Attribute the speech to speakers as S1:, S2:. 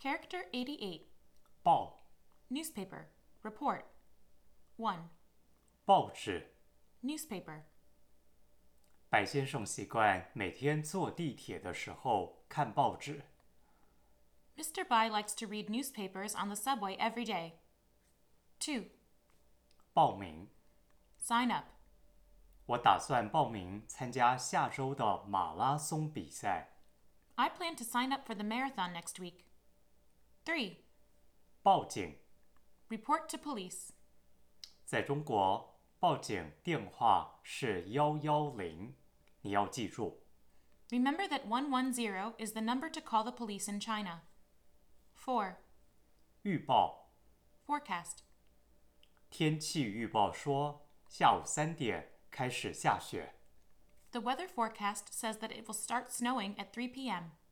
S1: Character 88.
S2: 报
S1: Newspaper. Report. 1.
S2: 报纸。
S1: Newspaper.
S2: 白先生习惯每天坐地铁的时候看报纸。
S1: Mr. Bai likes to read newspapers on the subway every day. 2.
S2: 报名。
S1: Sign up.
S2: 我打算报名参加下周的马拉松比赛。
S1: I plan to sign up for the marathon next week. 3.
S2: 报警。
S1: Report to police.
S2: 在中国，报警电话是110，你要记住。
S1: Remember that 110 is the number to call the police in China. 4.
S2: 预报。
S1: Forecast.
S2: 天气预报说下午3点开始下雪。
S1: The weather forecast says that it will start snowing at 3 p.m.